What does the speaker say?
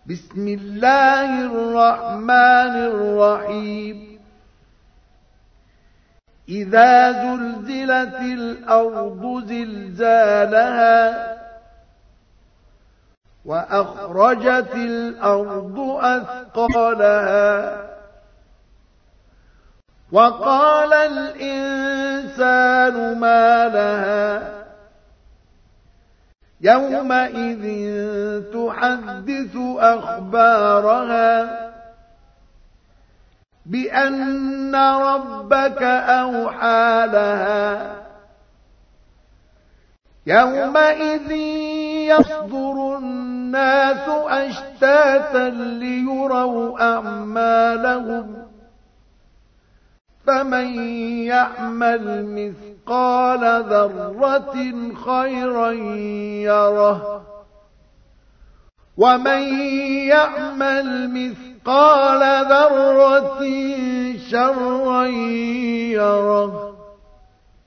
بسم الله الرحمن الرحيم إذا زلزلت الأرض زلزالها وأخرجت الأرض أثقالها وقال الإنسان ما لها يومئذ تحدث أخبارها بأن ربك أوحى لها يومئذ يصدر الناس أشتاتا ليروا أعمالهم فمن يعمل مثقال ذرة خيرا يره ومن يعمل مثقال ذرة شرا يره